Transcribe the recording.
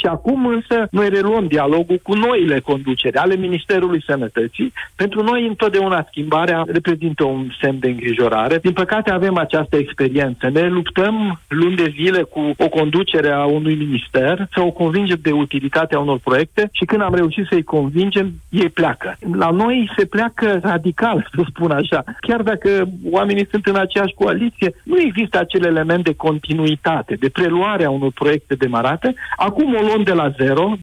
Și acum însă noi reluăm dialogul cu noile conduceri ale Ministerului Sănătății. Pentru noi întotdeauna schimbarea reprezintă un semn de îngrijorare. Din păcate avem această experiență. Ne luptăm luni de zile cu o conducere a unui minister să o convingem de utilitatea unor proiecte și când am reușit să-i convingem, ei pleacă. La noi se pleacă radical, să spun așa. Chiar dacă oamenii sunt în aceeași coaliție, nu există acel element de continuitate, de preluare a unor proiecte demarate. Acum o luăm de la zero,